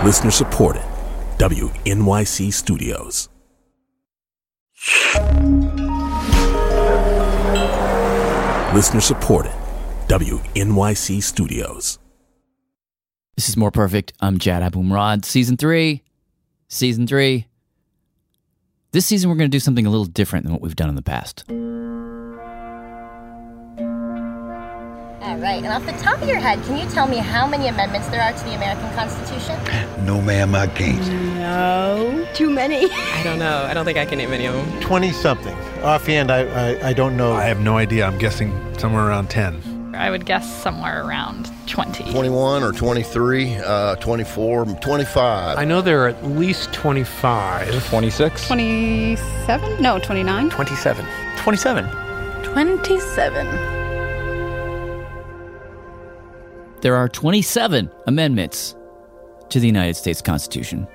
Listener supported. WNYC Studios. Listener supported. WNYC Studios. This is More Perfect. I'm Jad Abumrad. Season 3. This season we're going to do something a little different than what we've done in the past. All right, and off the top of your head, can you tell me how many amendments there are to the American Constitution? No, ma'am, I can't. No. Too many? I don't know. I don't think I can name any of them. 20-something. Offhand, I don't know. I have no idea. I'm guessing somewhere around 10. I would guess somewhere around 20. 21 or 23, 24, 25. I know there are at least 25. 26. 27? No, 29. 27. 27. 27. There are 27 amendments to the United States Constitution.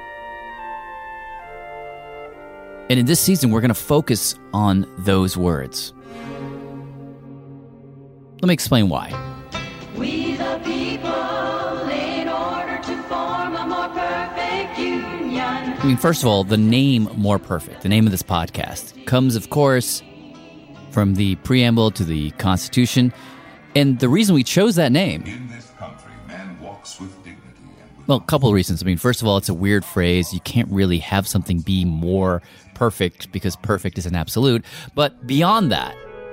And in this season, we're going to focus on those words. Let me explain why. We the people, in order to form a more perfect union. I mean, first of all, the name More Perfect, the name of this podcast, comes, of course, from the preamble to the Constitution. And the reason we chose that name... In this country, man walks with dignity and with... Well, a couple of reasons. I mean, first of all, it's a weird phrase. You can't really have something be more perfect because perfect is an absolute. But beyond that,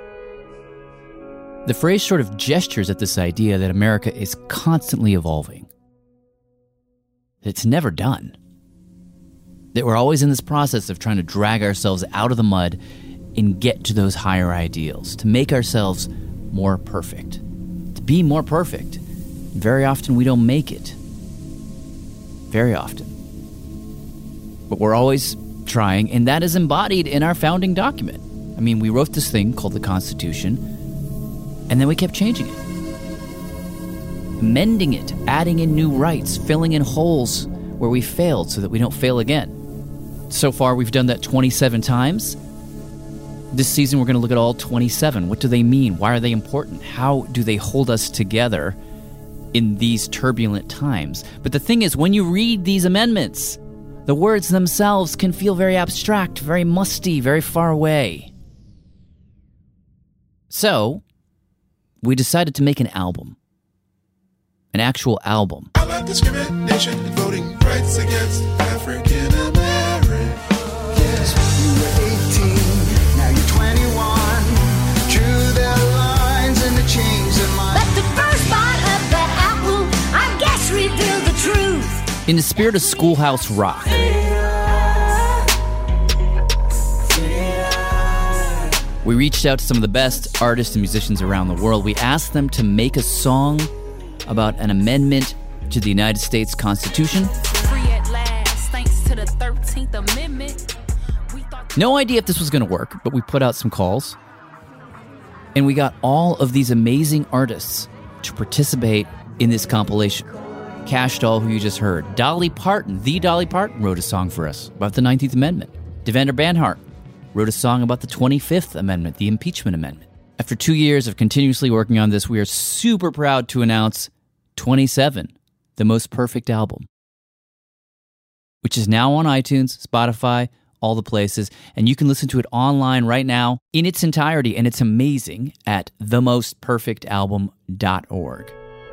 the phrase sort of gestures at this idea that America is constantly evolving. It's never done. That we're always in this process of trying to drag ourselves out of the mud and get to those higher ideals, to make ourselves more perfect, to be more perfect. Very often we don't make it. Very often. But we're always trying, and that is embodied in our founding document. I mean, we wrote this thing called the Constitution, and then we kept changing it, amending it, adding in new rights, filling in holes where we failed so that we don't fail again. So far, we've done that 27 times. This season, we're going to look at all 27. What do they mean? Why are they important? How do they hold us together in these turbulent times? But the thing is, when you read these amendments, the words themselves can feel very abstract, very musty, very far away. So we decided to make an album. An actual album. How about discrimination and voting rights against African Americans? You were 18, now you're 21. Drew their lines and the chains in my... But the first bite of the apple, I guess, revealed the truth. In the spirit of Schoolhouse Rock, we reached out to some of the best artists and musicians around the world. We asked them to make a song about an amendment to the United States Constitution. Free at last, thanks to the 13th Amendment. No idea if this was going to work, but we put out some calls. And we got all of these amazing artists to participate in this compilation. Cash Doll, who you just heard. Dolly Parton, the Dolly Parton, wrote a song for us about the 19th Amendment. Devendra Banhart wrote a song about the 25th Amendment, the impeachment amendment. After 2 years of continuously working on this, we are super proud to announce 27, the most perfect album, which is now on iTunes, Spotify, all the places, and you can listen to it online right now in its entirety, and it's amazing at themostperfectalbum.org.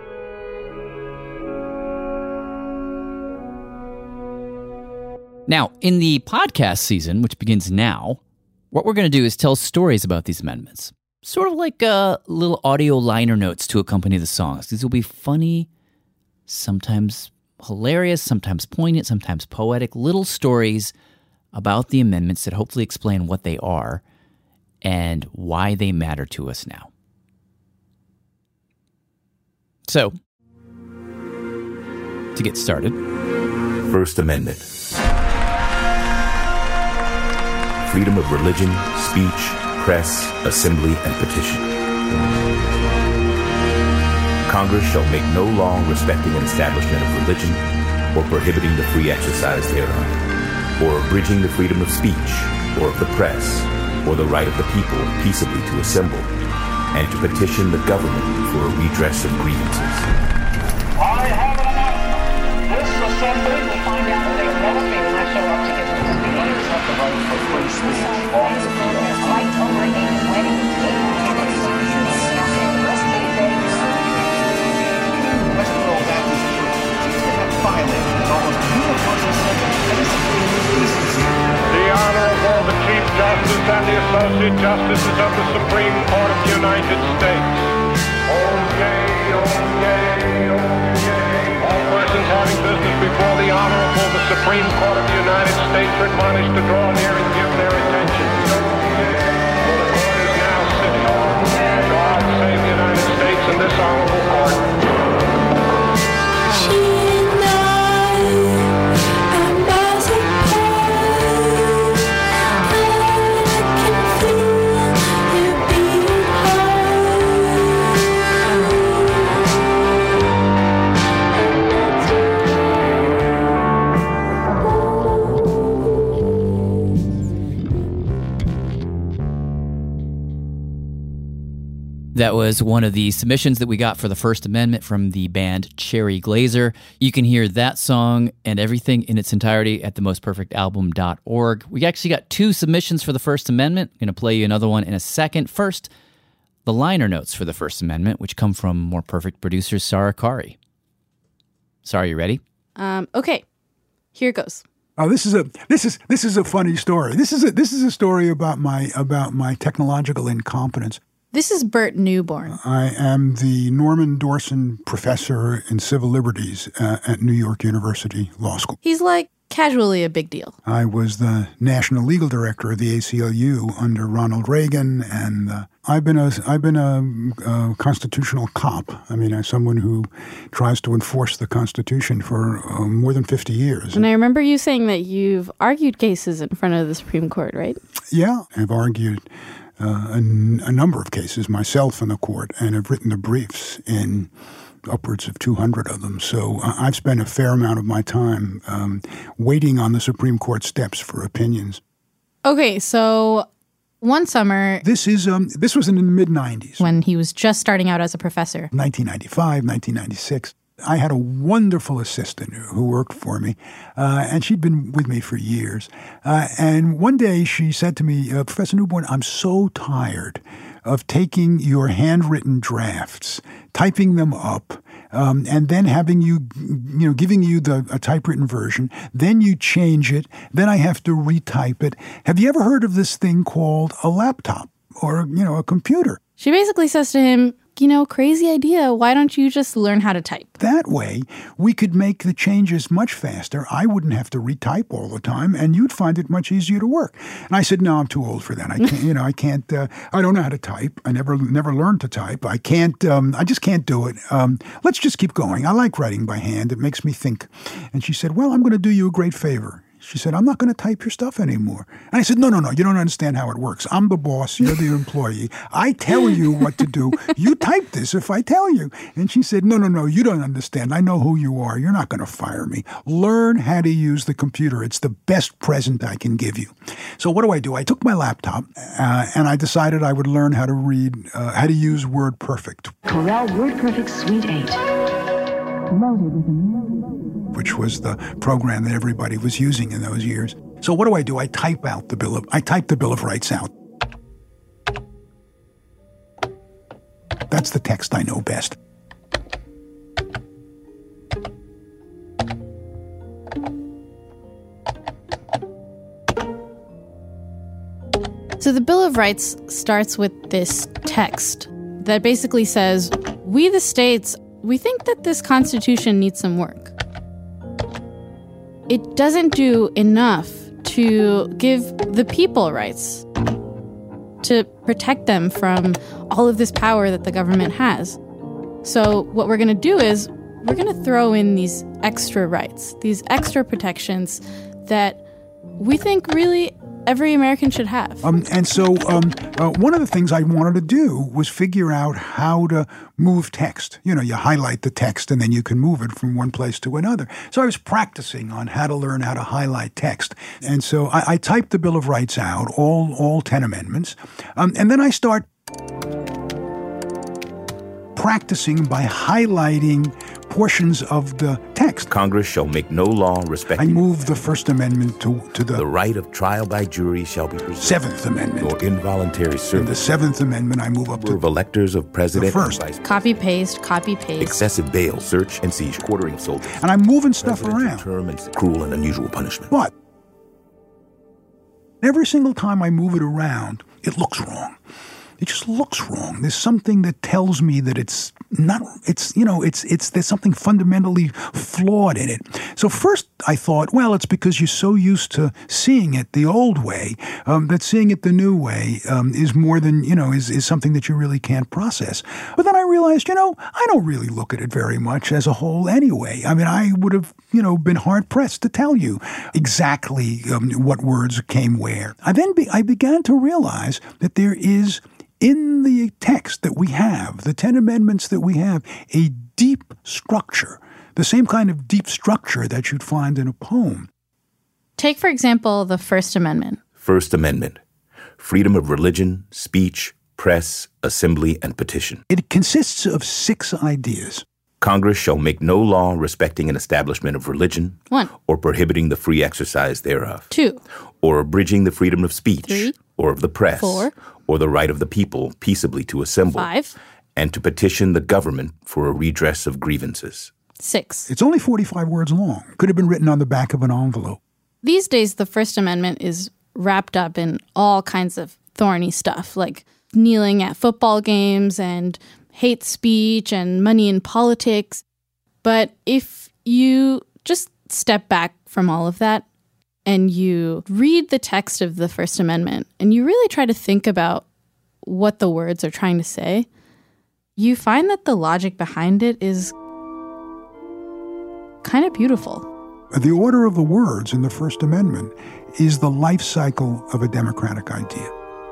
Now, in the podcast season, which begins now, what we're going to do is tell stories about these amendments. Sort of like little audio liner notes to accompany the songs. These will be funny, sometimes hilarious, sometimes poignant, sometimes poetic, little stories about the amendments that hopefully explain what they are and why they matter to us now. So, to get started. First Amendment. Freedom of religion, speech, press, assembly, and petition. Congress shall make no law respecting an establishment of religion, or prohibiting the free exercise thereof, or abridging the freedom of speech, or of the press, or the right of the people peaceably to assemble, and to petition the government for a redress of grievances. I have an announcement. This assembly, we'll find out that they'll never be when I show up to get the speakers. Have the right for free speech on the field. Fight over a wedding cake. Westboro Baptist Church have violated an almost universal set of basic decency. The Honorable, the Chief Justice and the Associate Justices of the Supreme Court of the United States. Oyez, oyez, oyez. All persons having business before the Honorable, the Supreme Court of the United States are admonished to draw near and give their attention. For the court is now sitting. God save the United States and this honorable court. That was one of the submissions that we got for the First Amendment from the band Cherry Glazer. You can hear that song and everything in its entirety at themostperfectalbum.org. We actually got 2 submissions for the First Amendment. I'm going to play you another one in a second. First, the liner notes for the First Amendment, which come from More Perfect producer Sarah Kari. Sarah, you ready? Okay. Here it goes. Oh, this is a funny story. This is a story about my technological incompetence. This is Bert Newborn. I am the Norman Dorson Professor in Civil Liberties at New York University Law School. He's like casually a big deal. I was the National Legal Director of the ACLU under Ronald Reagan, and I've been a constitutional cop. I mean, as someone who tries to enforce the Constitution for more than 50 years. And I remember you saying that you've argued cases in front of the Supreme Court, right? Yeah, I've argued a number of cases myself in the court, and have written the briefs in upwards of 200 of them. So I've spent a fair amount of my time waiting on the Supreme Court steps for opinions. Okay, so one summer... This was in the mid-'90s. When he was just starting out as a professor. 1995, 1996. I had a wonderful assistant who worked for me, and she'd been with me for years. And one day she said to me, Professor Newborn, I'm so tired of taking your handwritten drafts, typing them up, and then having giving you a typewritten version. Then you change it. Then I have to retype it. Have you ever heard of this thing called a laptop or, a computer? She basically says to him, crazy idea. Why don't you just learn how to type? That way, we could make the changes much faster. I wouldn't have to retype all the time, and you'd find it much easier to work. And I said, no, I'm too old for that. I can't, I can't, I don't know how to type. I never learned to type. I can't, I just can't do it. Let's just keep going. I like writing by hand. It makes me think. And she said, well, I'm going to do you a great favor. She said, I'm not going to type your stuff anymore. And I said, no, you don't understand how it works. I'm the boss. You're the employee. I tell you what to do. You type this if I tell you. And she said, no, you don't understand. I know who you are. You're not going to fire me. Learn how to use the computer. It's the best present I can give you. So what do? I took my laptop and I decided I would learn how to read, how to use WordPerfect. Corel WordPerfect Suite 8. Loaded with a which was the program that everybody was using in those years. So what do? I type the Bill of Rights out. That's the text I know best. So the Bill of Rights starts with this text that basically says, we the states, we think that this Constitution needs some work. It doesn't do enough to give the people rights, to protect them from all of this power that the government has. So what we're going to do is we're going to throw in these extra rights, these extra protections that we think really every American should have. And so one of the things I wanted to do was figure out how to move text. You highlight the text and then you can move it from one place to another. So I was practicing on how to learn how to highlight text. And so I typed the Bill of Rights out, all 10 amendments. And then I start practicing by highlighting portions of the text. Congress shall make no law I respecting move the First Amendment to the right of trial by jury shall be preserved. Seventh Amendment. Or involuntary In the service Seventh Amendment, I move up to of electors of president the first. and vice Copy paste, copy paste. excessive bail, search and seize, quartering of soldiers. And I'm moving stuff Presidential around. term and cruel and unusual punishment. But every single time I move it around, it looks wrong. It just looks wrong. There's something that tells me that it's not, there's something fundamentally flawed in it. So first I thought, well, it's because you're so used to seeing it the old way, that seeing it the new way is more than, is something that you really can't process. But then I realized, I don't really look at it very much as a whole anyway. I mean, I would have, been hard-pressed to tell you exactly what words came where. I began to realize that there is, in the text that we have, the 10 amendments that we have, a deep structure, the same kind of deep structure that you'd find in a poem. Take, for example, the First Amendment. First Amendment. Freedom of religion, speech, press, assembly, and petition. It consists of 6 ideas. Congress shall make no law respecting an establishment of religion 1. or prohibiting the free exercise thereof 2. or abridging the freedom of speech 3. or of the press 4. or the right of the people peaceably to assemble 5. and to petition the government for a redress of grievances. 6. It's only 45 words long. Could have been written on the back of an envelope. These days, the First Amendment is wrapped up in all kinds of thorny stuff, like kneeling at football games and hate speech and money in politics. But if you just step back from all of that and you read the text of the First Amendment and you really try to think about what the words are trying to say, you find that the logic behind it is kind of beautiful. The order of the words in the First Amendment is the life cycle of a democratic idea.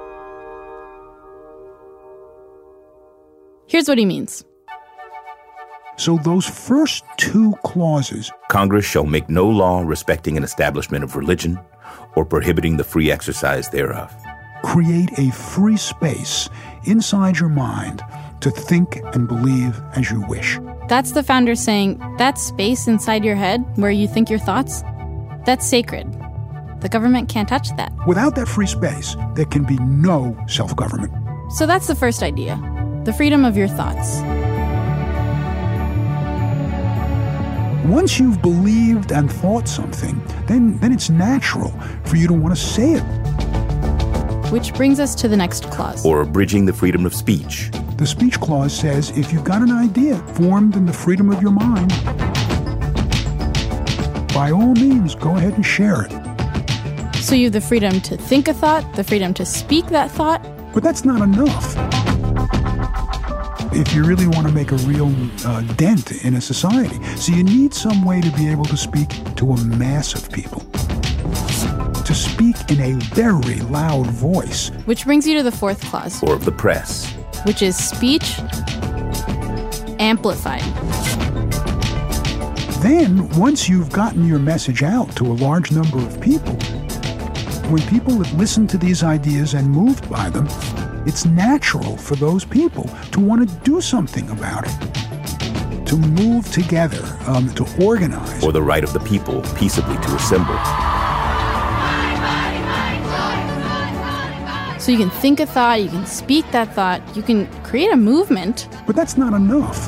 Here's what he means. So those first 2 clauses, Congress shall make no law respecting an establishment of religion or prohibiting the free exercise thereof, create a free space inside your mind to think and believe as you wish. That's the founders saying, that space inside your head where you think your thoughts, that's sacred. The government can't touch that. Without that free space, there can be no self-government. So that's the first idea, the freedom of your thoughts. Once you've believed and thought something, then it's natural for you to want to say it. Which brings us to the next clause. or abridging the freedom of speech. The speech clause says if you've got an idea formed in the freedom of your mind, by all means, go ahead and share it. So you have the freedom to think a thought, the freedom to speak that thought. But that's not enough. If you really want to make a real dent in a society. So you need some way to be able to speak to a mass of people. To speak in a very loud voice. Which brings you to the fourth clause. Or of the press. Which is speech amplified. Then, once you've gotten your message out to a large number of people, when people have listened to these ideas and moved by them, it's natural for those people to want to do something about it, to move together, to organize. Or the right of the people peaceably to assemble. So you can think a thought, you can speak that thought, you can create a movement. But that's not enough.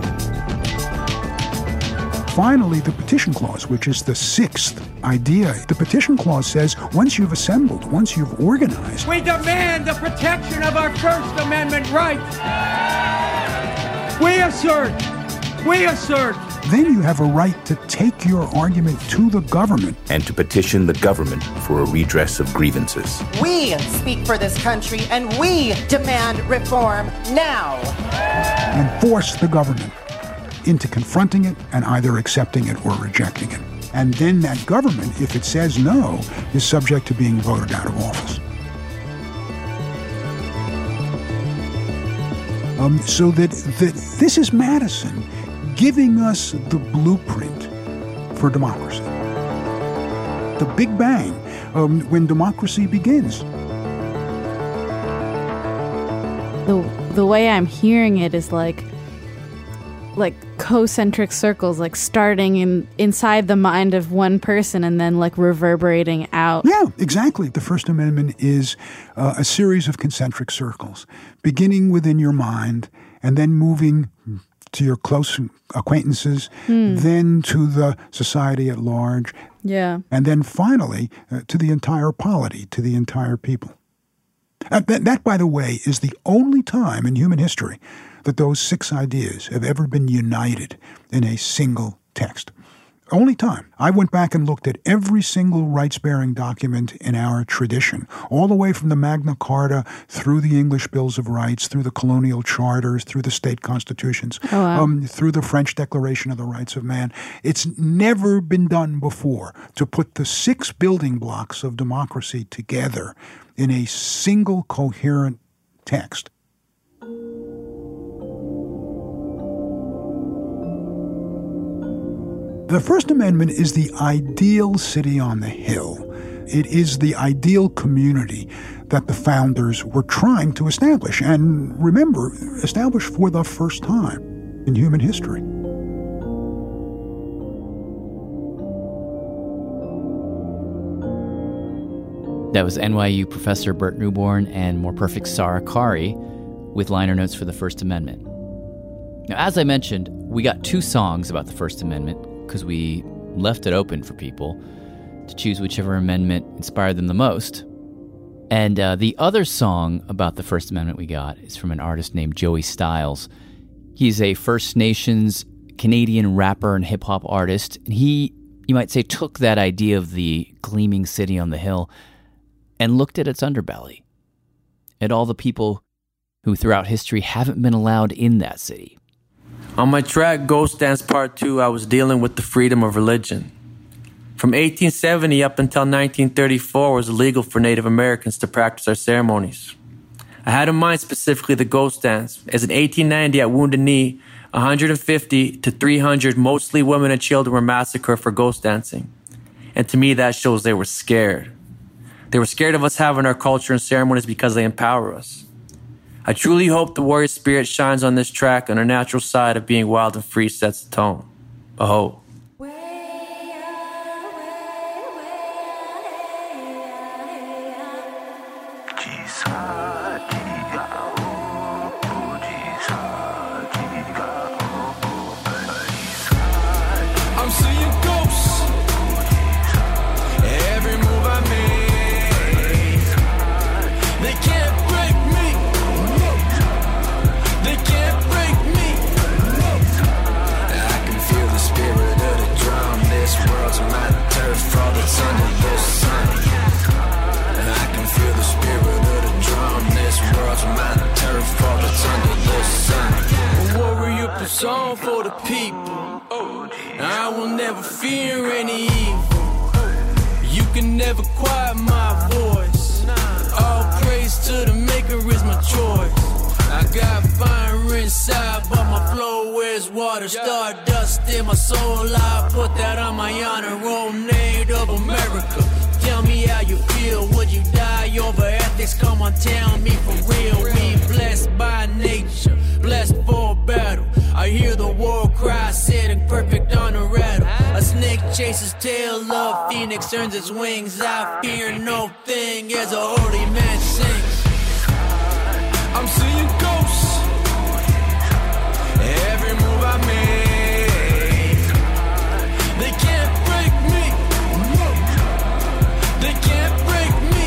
Finally, the petition clause, which is the sixth idea. The petition clause says once you've assembled, once you've organized, we demand the protection of our First Amendment rights. We assert, then you have a right to take your argument to the government. And to petition the government for a redress of grievances. We speak for this country and we demand reform now. And force the government into confronting it and either accepting it or rejecting it. And then that government, if it says no, is subject to being voted out of office. So that this is Madison giving us the blueprint for democracy. The Big Bang, when democracy begins. concentric circles, like starting inside the mind of one person and then like reverberating out. Yeah, exactly. The First Amendment is a series of concentric circles, beginning within your mind and then moving to your close acquaintances, then to the society at large, and then finally to the entire polity, to the entire people. That, by the way, is the only time in human history that those 6 ideas have ever been united in a single text. Only time. I went back and looked at every single rights-bearing document in our tradition, all the way from the Magna Carta, through the English Bills of Rights, through the colonial charters, through the state constitutions, through the French Declaration of the Rights of Man. It's never been done before to put the 6 building blocks of democracy together in a single coherent text. The First Amendment is the ideal city on the hill. It is the ideal community that the founders were trying to establish, and remember, establish for the first time in human history. That was NYU professor Burt Newborn and More Perfect Sarah Qari with liner notes for the First Amendment. Now, as I mentioned, we got 2 songs about the First Amendment because we left it open for people to choose whichever amendment inspired them the most. And the other song about the First Amendment we got is from an artist named Joey Styles. He's a First Nations Canadian rapper and hip-hop artist, and he, you might say, took that idea of the gleaming city on the hill and looked at its underbelly, at all the people who throughout history haven't been allowed in that city. On my track, Ghost Dance Part 2, I was dealing with the freedom of religion. From 1870 up until 1934, it was illegal for Native Americans to practice our ceremonies. I had in mind specifically the ghost dance, as in 1890 at Wounded Knee, 150 to 300 mostly women and children were massacred for ghost dancing. And to me, that shows they were scared. They were scared of us having our culture and ceremonies because they empower us. I truly hope the warrior spirit shines on this track, and our natural side of being wild and free sets the tone. Aho. Song for the people. I will never fear any evil. You can never quiet my voice. All praise to the maker is my choice. I got fire inside, but my flow is water. Stardust in my soul, I put that on my honor. Roll Native America. Tell me how you feel. Would you die over ethics? Come on, tell me for real. We blessed by nature, blessed for battle. I hear the war cry sitting perfect on a rattle. A snake chases tail of phoenix earns its wings. I fear no thing as a holy man sings. I'm seeing ghosts. Every move I make, they can't break me. They can't break me.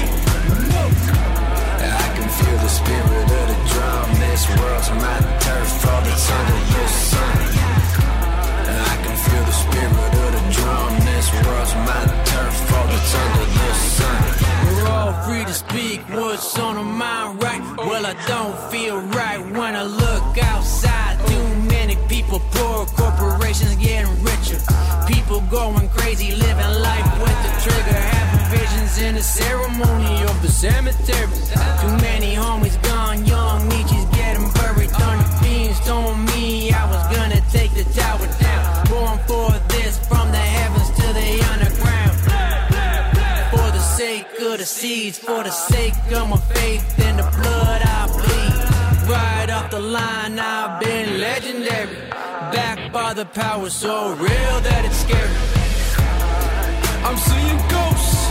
I can feel the spirit of the drum. This world's my turf, all that's under the sun. I can feel the spirit of the drum. This world's my turf, all that's under the sun. We're all free to speak what's on our mind, right? Well, I don't feel right when I look outside. Too many people poor, corporations getting richer. People going crazy, living life with the trigger. Having visions in the ceremony of the cemetery. Too many homies gone young, Nietzsche's getting buried. Thunder beams told me I was gonna take the tower down. Born for this, from the heavens to the underground. For the sake of the seeds, for the sake of my faith in the blood I bleed. Right off the line, I've been legendary. Backed by Father power so real that it's scary. I'm seeing ghosts.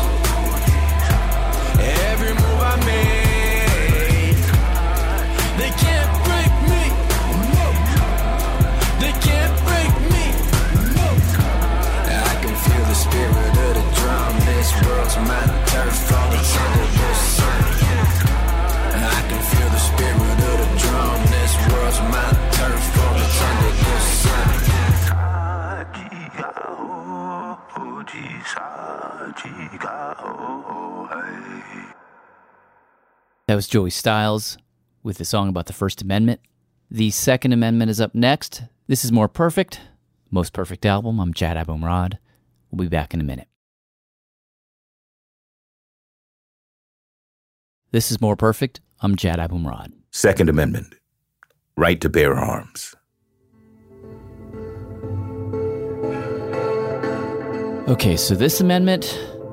Every move I made, they can't break me. No. They can't break me. No. I can feel the spirit of the drum. This world's my turf. All that's under the sun. I can feel the spirit of the drum. This world's my turf. All that's under the sun. That was Joey Styles with a song about the First Amendment. The Second Amendment is up next. This is More Perfect, Most Perfect Album. I'm Jad Abumrad. We'll be back in a minute. This is More Perfect. I'm Jad Abumrad. Second Amendment. Right to bear arms. Okay, so this amendment,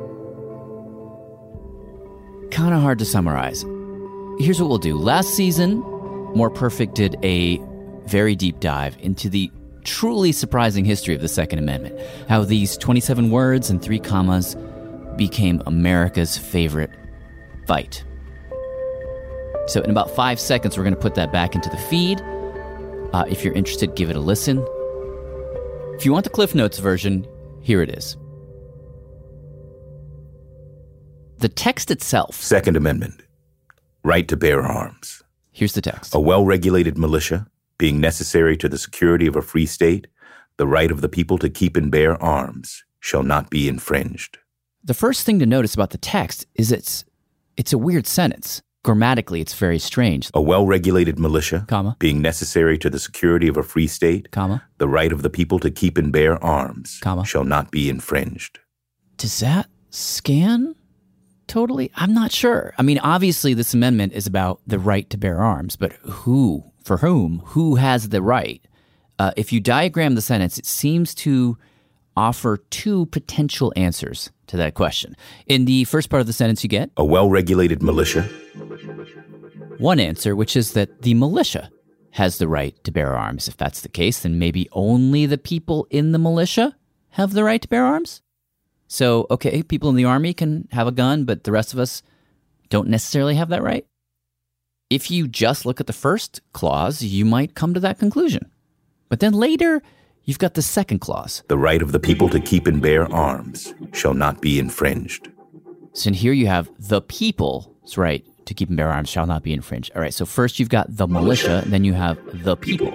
kind of hard to summarize. Here's what we'll do. Last season, More Perfect did a very deep dive into the truly surprising history of the Second Amendment, how these 27 words and 3 commas became America's favorite fight. So in about 5 seconds, we're going to put that back into the feed. If you're interested, give it a listen. If you want the Cliff Notes version, here it is. The text itself. Second Amendment. Right to bear arms. Here's the text. A well-regulated militia, being necessary to the security of a free state, the right of the people to keep and bear arms shall not be infringed. The first thing to notice about the text is it's a weird sentence. Grammatically, it's very strange. A well-regulated militia, comma, being necessary to the security of a free state, comma, the right of the people to keep and bear arms, comma, shall not be infringed. Does that scan totally? I'm not sure. I mean, obviously, this amendment is about the right to bear arms, but who, for whom, who has the right? If you diagram the sentence, it seems to offer 2 potential answers to that question. In the first part of the sentence, you get a well-regulated militia. One answer, which is that the militia has the right to bear arms. If that's the case, then maybe only the people in the militia have the right to bear arms. So, okay, people in the army can have a gun, but the rest of us don't necessarily have that right. If you just look at the first clause, you might come to that conclusion. But then later, you've got the second clause. The right of the people to keep and bear arms shall not be infringed. So in here you have the people's right to keep and bear arms shall not be infringed. All right, so first you've got the militia, and then you have the people.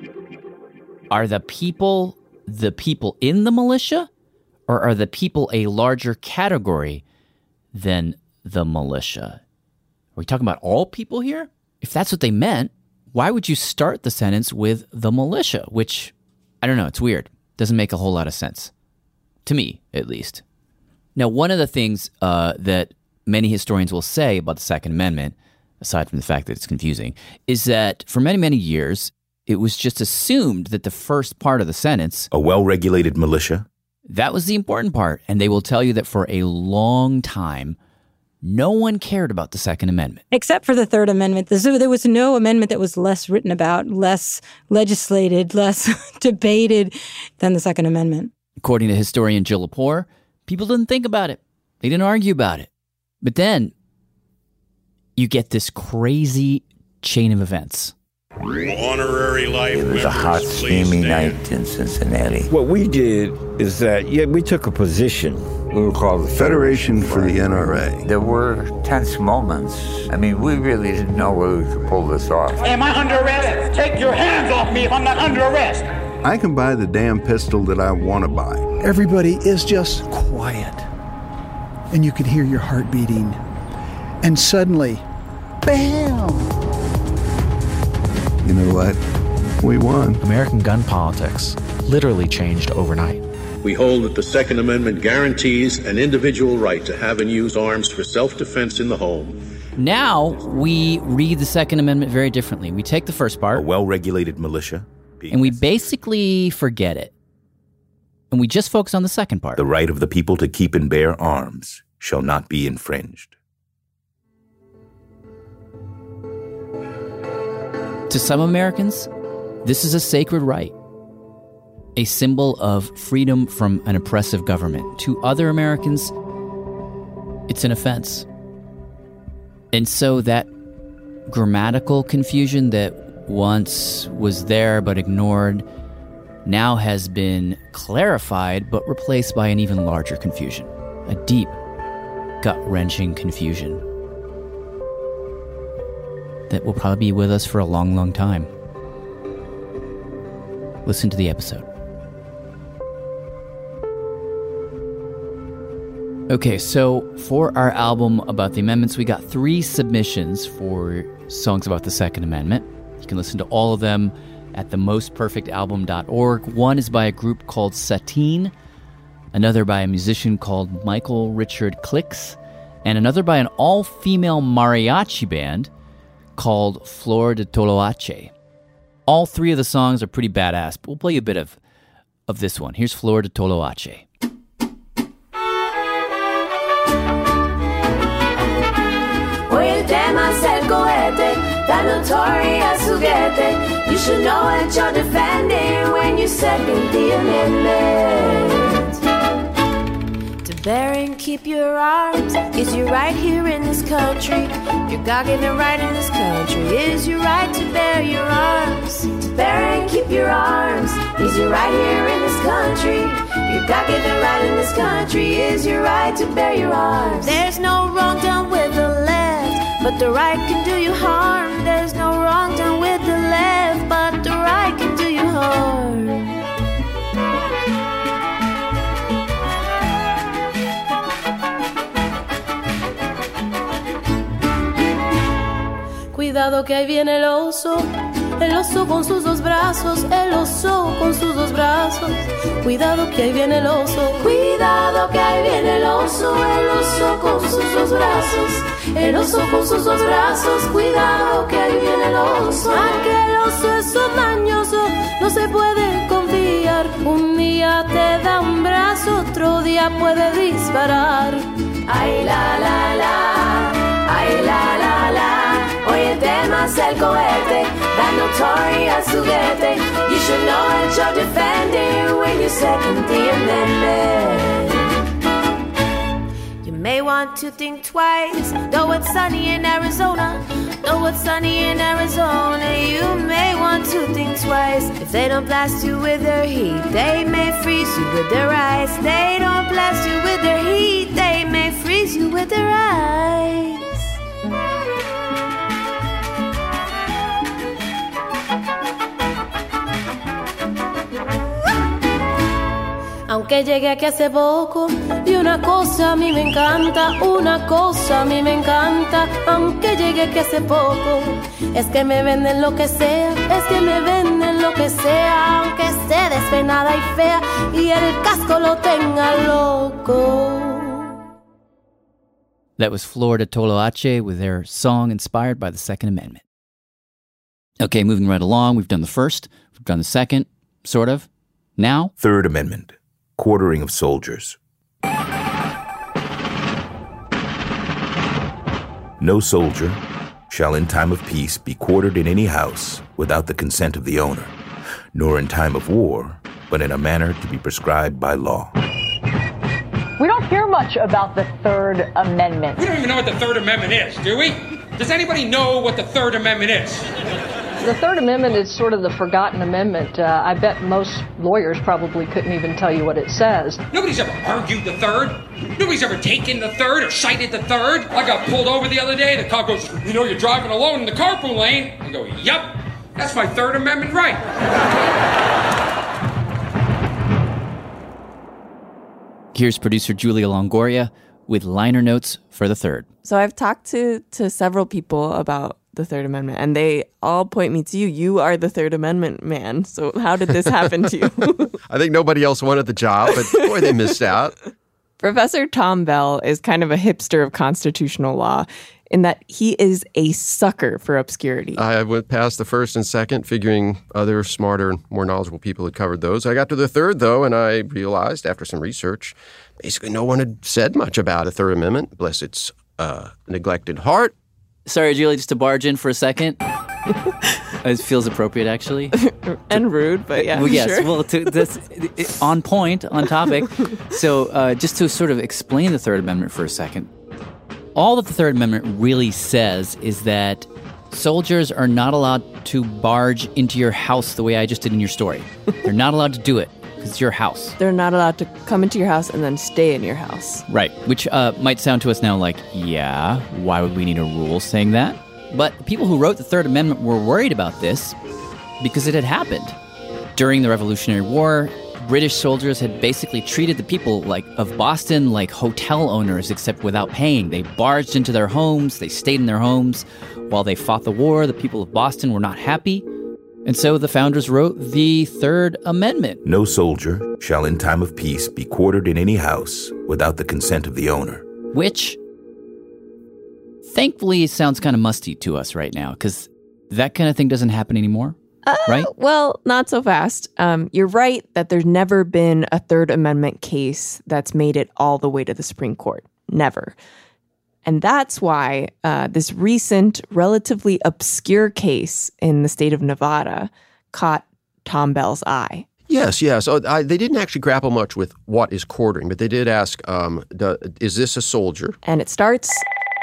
Are the people in the militia, or are the people a larger category than the militia? Are we talking about all people here? If that's what they meant, why would you start the sentence with the militia, which, I don't know, it's weird. Doesn't make a whole lot of sense. To me, at least. Now, one of the things that many historians will say about the Second Amendment, aside from the fact that it's confusing, is that for many, many years, it was just assumed that the first part of the sentence, a well-regulated militia, that was the important part. And they will tell you that for a long time, no one cared about the Second Amendment. Except for the Third Amendment. There was no amendment that was less written about, less legislated, less debated than the Second Amendment. According to historian Jill Lepore, people didn't think about it. They didn't argue about it. But then you get this crazy chain of events. Honorary life It was a hot, steamy night in Cincinnati. What we did is that, we took a position. We were called the Federation for the NRA. There were tense moments. I mean, we really didn't know whether we could pull this off. Am I under arrest? Take your hands off me if I'm not under arrest. I can buy the damn pistol that I want to buy. Everybody is just quiet. And you could hear your heart beating. And suddenly, bam! You know what? We won. American gun politics literally changed overnight. We hold that the Second Amendment guarantees an individual right to have and use arms for self-defense in the home. Now we read the Second Amendment very differently. We take the first part, a well-regulated militia, and we basically forget it. And we just focus on the second part. The right of the people to keep and bear arms shall not be infringed. To some Americans, this is a sacred right. a symbol of freedom from an oppressive government. To other Americans, it's an offense. And so that grammatical confusion that once was there but ignored now has been clarified but replaced by an even larger confusion, a deep, gut-wrenching confusion that will probably be with us for a long, long time. Listen to the episode. Okay, so for our album about the amendments, we got 3 submissions for songs about the Second Amendment. You can listen to all of them at themostperfectalbum.org. One is by a group called Satine, another by a musician called Michael Richard Clicks, and another by an all-female mariachi band called Flor de Toloache. All 3 of the songs are pretty badass, but we'll play you a bit of this one. Here's Flor de Toloache. Oye, temas el cohete, that notorious juguete. You should know what you're defending when you second the amendment. To bear and keep your arms is your right here in this country. Your God-given right in this country is your right to bear your arms. To bear and keep your arms is your right here in this country. Your God-given right in this country is your right to bear your arms. There's no wrong done with the left, but the right can do you harm. There's no wrong done with the left, but the right can do you harm. Cuidado que ahí viene el oso con sus 2 brazos, el oso con sus 2 brazos. Cuidado que ahí viene el oso, cuidado que ahí viene el oso con sus 2 brazos, el oso con sus 2 brazos. Cuidado que ahí viene el oso. Aquel oso es mañoso, no se puede confiar. Un día te da un brazo, otro día puede disparar. Ay la la la, ay la la la. Oye, temas el cohete, that notorious juguete. You should know what you're defending when you second the amendment. You may want to think twice, though it's sunny in Arizona. Though it's sunny in Arizona, you may want to think twice. If they don't blast you with their heat, they may freeze you with their ice. They don't blast you with their heat, they may freeze you with their ice. Aunque llegué aquí hace poco, y una cosa a mí me encanta, una cosa a mí me encanta. Aunque llegué aquí hace poco, es que me venden lo que sea, es que me venden lo que sea. Aunque esté despeinada y fea, y el casco lo tenga loco. That was Flor de Toloache with their song inspired by the Second Amendment. Okay, moving right along, we've done the first, we've done the second, sort of. Now? Third Amendment. Quartering of soldiers. No soldier shall in time of peace be quartered in any house without the consent of the owner, nor in time of war, but in a manner to be prescribed by law. We don't hear much about the Third Amendment. We don't even know what the Third Amendment is, do we? Does anybody know what the Third Amendment is? The Third Amendment is sort of the forgotten amendment. I bet most lawyers probably couldn't even tell you what it says. Nobody's ever argued the Third. Nobody's ever taken the Third or cited the Third. I got pulled over the other day. The cop goes, "You know you're driving alone in the carpool lane." I go, "Yup, that's my Third Amendment right." Here's producer Julia Longoria with liner notes for the Third. So I've talked to several people about the Third Amendment, and they all point me to you. You are the Third Amendment man. So how did this happen to you? I think nobody else wanted the job, but boy, they missed out. Professor Tom Bell is kind of a hipster of constitutional law in that he is a sucker for obscurity. I went past the first and second, figuring other smarter, more knowledgeable people had covered those. I got to the third, though, and I realized after some research, basically no one had said much about a Third Amendment, bless its neglected heart. Sorry, Julie, just to barge in for a second. It feels appropriate, actually. And rude, but yeah, well, yes. sure. Well, that's on point, on topic. So just to sort of explain the Third Amendment for a second, all that the Third Amendment really says is that soldiers are not allowed to barge into your house the way I just did in your story. They're not allowed to do it because it's your house. They're not allowed to come into your house and then stay in your house. Right, which might sound to us now like, yeah, why would we need a rule saying that? But the people who wrote the Third Amendment were worried about this because it had happened. During the Revolutionary War, British soldiers had basically treated the people of Boston like hotel owners, except without paying. They barged into their homes, they stayed in their homes. While they fought the war, the people of Boston were not happy. And so the founders wrote the Third Amendment. No soldier shall in time of peace be quartered in any house without the consent of the owner. Which, thankfully, sounds kind of musty to us right now, because that kind of thing doesn't happen anymore, right? Well, not so fast. You're right that there's never been a Third Amendment case that's made it all the way to the Supreme Court. Never. And that's why this recent, relatively obscure case in the state of Nevada caught Tom Bell's eye. Yes. So they didn't actually grapple much with what is quartering, but they did ask, is this a soldier? And it starts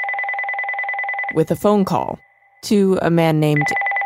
with a phone call to a man named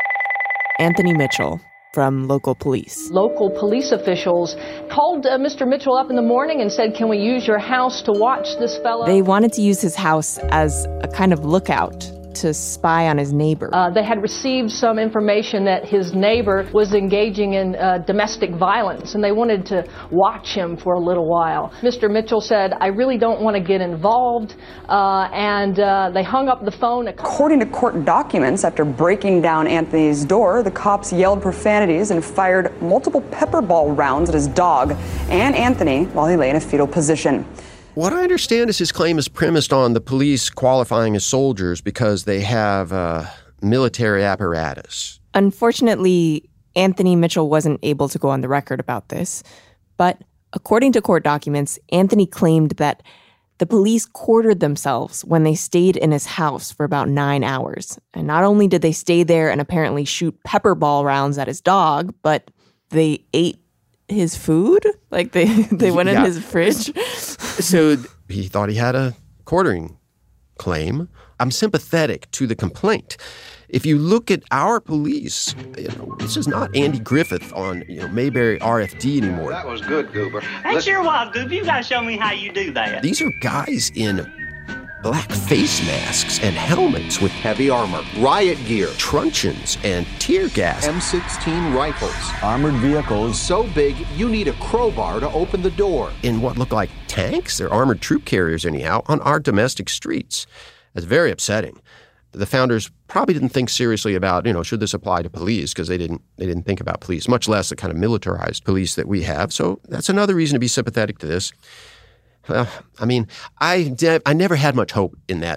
Anthony Mitchell from local police. Local police officials called Mr. Mitchell up in the morning and said, can we use your house to watch this fellow? They wanted to use his house as a kind of lookout to spy on his neighbor. They had received some information that his neighbor was engaging in domestic violence, and they wanted to watch him for a little while. Mr. Mitchell said, I really don't want to get involved, and they hung up the phone. According to court documents, after breaking down Anthony's door, the cops yelled profanities and fired multiple pepper ball rounds at his dog and Anthony while he lay in a fetal position. What I understand is his claim is premised on the police qualifying as soldiers because they have military apparatus. Unfortunately, Anthony Mitchell wasn't able to go on the record about this. But according to court documents, Anthony claimed that the police quartered themselves when they stayed in his house for about 9 hours. And not only did they stay there and apparently shoot pepper ball rounds at his dog, but they ate his food? Like they went in his fridge? So he thought he had a quartering claim. I'm sympathetic to the complaint. If you look at our police, this is not Andy Griffith on Mayberry RFD anymore. That was good, Goober. That sure was, Goober. You got to show me how you do that. These are guys in black face masks and helmets with heavy armor, riot gear, truncheons, and tear gas. M16 rifles, armored vehicles so big you need a crowbar to open the door. In what look like tanks, they're armored troop carriers anyhow, on our domestic streets. That's very upsetting. The founders probably didn't think seriously about, should this apply to police, because they didn't think about police, much less the kind of militarized police that we have. So that's another reason to be sympathetic to this. Well, I mean, I never had much hope in that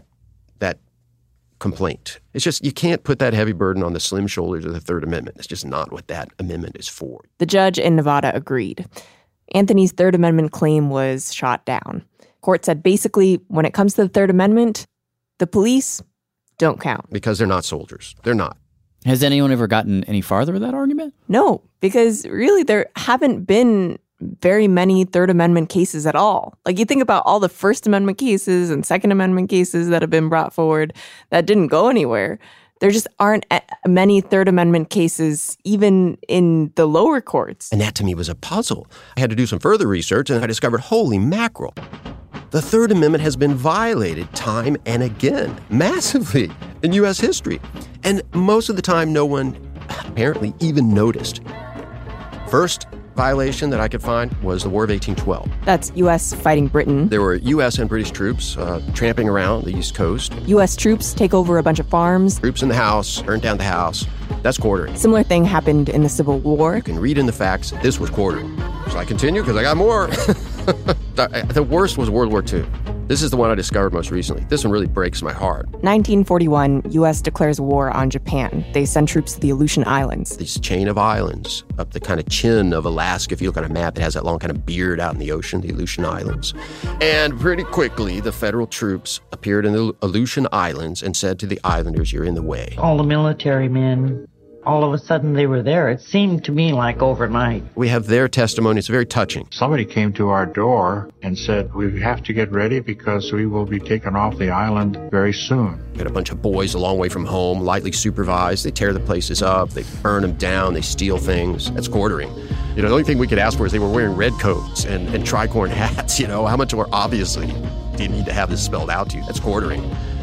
complaint. It's just you can't put that heavy burden on the slim shoulders of the Third Amendment. It's just not what that amendment is for. The judge in Nevada agreed. Anthony's Third Amendment claim was shot down. Court said basically, when it comes to the Third Amendment, the police don't count. Because they're not soldiers. They're not. Has anyone ever gotten any farther with that argument? No, because really there haven't been very many Third Amendment cases at all. Like you think about all the First Amendment cases and Second Amendment cases that have been brought forward that didn't go anywhere. There just aren't many Third Amendment cases even in the lower courts. And that to me was a puzzle. I had to do some further research and I discovered, holy mackerel, the Third Amendment has been violated time and again, massively in U.S. history. And most of the time, no one apparently even noticed. First violation that I could find was the War of 1812. That's U.S. fighting Britain. There were U.S. and British troops tramping around the East Coast. U.S. troops take over a bunch of farms. Troops in the house, burn down the house. That's quartering. Similar thing happened in the Civil War. You can read in the facts, this was quartering. Shall I continue? Because I got more. The worst was World War II. This is the one I discovered most recently. This one really breaks my heart. 1941, U.S. declares war on Japan. They send troops to the Aleutian Islands. This chain of islands up the kind of chin of Alaska, if you look on a map, it has that long kind of beard out in the ocean, the Aleutian Islands. And pretty quickly, the federal troops appeared in the Aleutian Islands and said to the islanders, you're in the way. All the military men all of a sudden they were there. It seemed to me like overnight. We have their testimony. It's very touching. Somebody came to our door and said, we have to get ready because we will be taken off the island very soon. We had a bunch of boys a long way from home, lightly supervised. They tear the places up. They burn them down. They steal things. That's quartering. You know, the only thing we could ask for is they were wearing red coats and tricorn hats. You know, how much more obviously do you need to have this spelled out to you? That's quartering.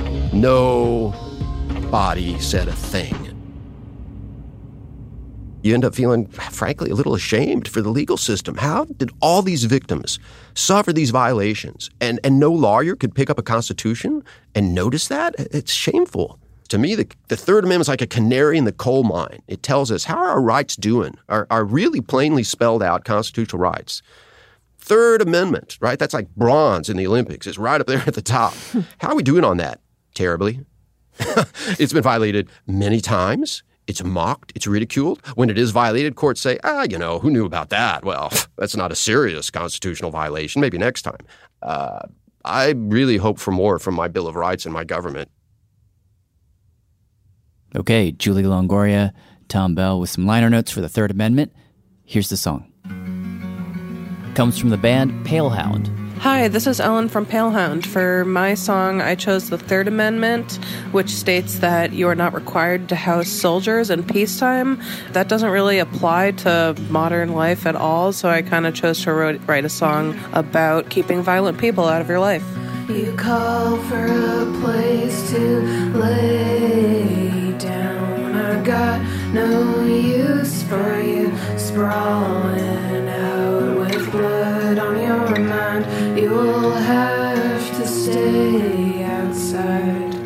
Nobody said a thing. You end up feeling, frankly, a little ashamed for the legal system. How did all these victims suffer these violations and no lawyer could pick up a constitution and notice that? It's shameful. To me, the Third Amendment is like a canary in the coal mine. It tells us how are our rights doing, our really plainly spelled out constitutional rights. Third Amendment, right? That's like bronze in the Olympics. It's right up there at the top. How are we doing on that? Terribly. It's been violated many times. It's mocked. It's ridiculed. When it is violated, courts say, who knew about that? Well, that's not a serious constitutional violation. Maybe next time. I really hope for more from my Bill of Rights and my government. Okay, Julia Longoria, Tom Bell with some liner notes for the Third Amendment. Here's the song. Comes from the band Palehound. Hi, this is Ellen from Palehound. For my song, I chose the Third Amendment, which states that you are not required to house soldiers in peacetime. That doesn't really apply to modern life at all, so I kind of chose to write a song about keeping violent people out of your life. You call for a place to lay down. I got no use for you sprawling out with blood on your mind. You will have to stay outside.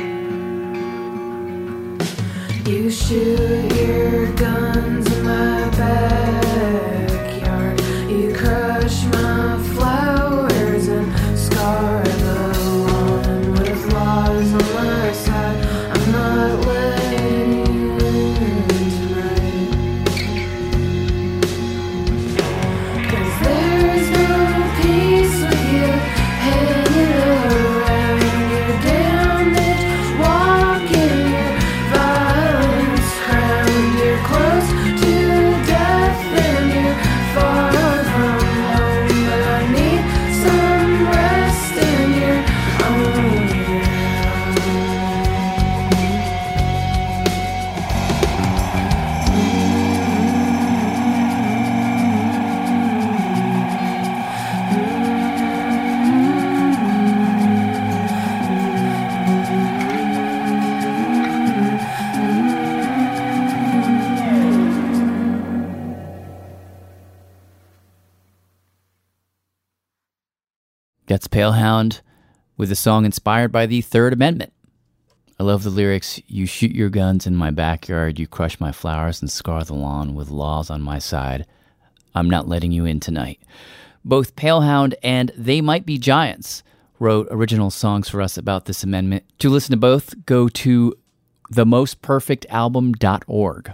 You shoot your guns in my backyard. You crush my flowers and scar the lawn with laws on my side. I'm not letting you in tonight. 'Cause there's no peace with you hanging around. You're damaged, walking your violence crown. You're close to death and you're far from home. But I need some rest in your own That's Palehound with a song inspired by the Third Amendment. I love the lyrics. You shoot your guns in my backyard. You crush my flowers and scar the lawn with laws on my side. I'm not letting you in tonight. Both Palehound and They Might Be Giants wrote original songs for us about this amendment. To listen to both, go to themostperfectalbum.org.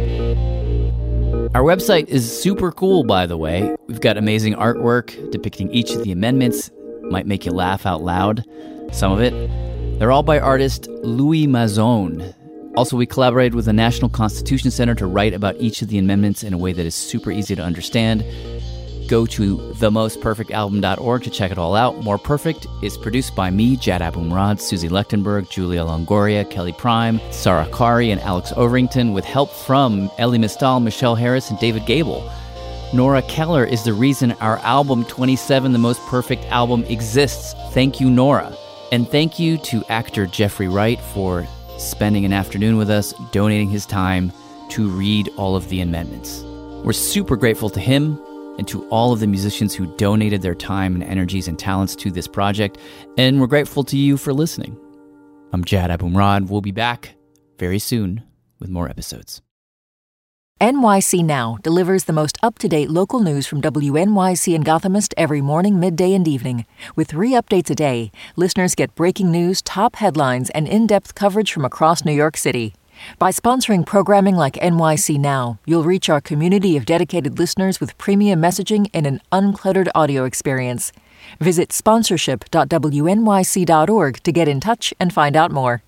Our website is super cool, by the way. We've got amazing artwork depicting each of the amendments. Might make you laugh out loud, some of it. They're all by artist Louis Mazon. Also, we collaborated with the National Constitution Center to write about each of the amendments in a way that is super easy to understand. Go to themostperfectalbum.org to check it all out. More Perfect is produced by me, Jad Abumrad, Susie Lechtenberg, Julia Longoria, Kelly Prime, Sarah Kari, and Alex Overington, with help from Ellie Mistal, Michelle Harris, and David Gable. Nora Keller is the reason our album 27, The Most Perfect Album, exists. Thank you, Nora. And thank you to actor Jeffrey Wright for spending an afternoon with us, donating his time to read all of the amendments. We're super grateful to him and to all of the musicians who donated their time and energies and talents to this project, and we're grateful to you for listening. I'm Jad Abumrad. We'll be back very soon with more episodes. NYC Now delivers the most up-to-date local news from WNYC and Gothamist every morning, midday, and evening. With 3 updates a day, listeners get breaking news, top headlines, and in-depth coverage from across New York City. By sponsoring programming like NYC Now, you'll reach our community of dedicated listeners with premium messaging and an uncluttered audio experience. Visit sponsorship.wnyc.org to get in touch and find out more.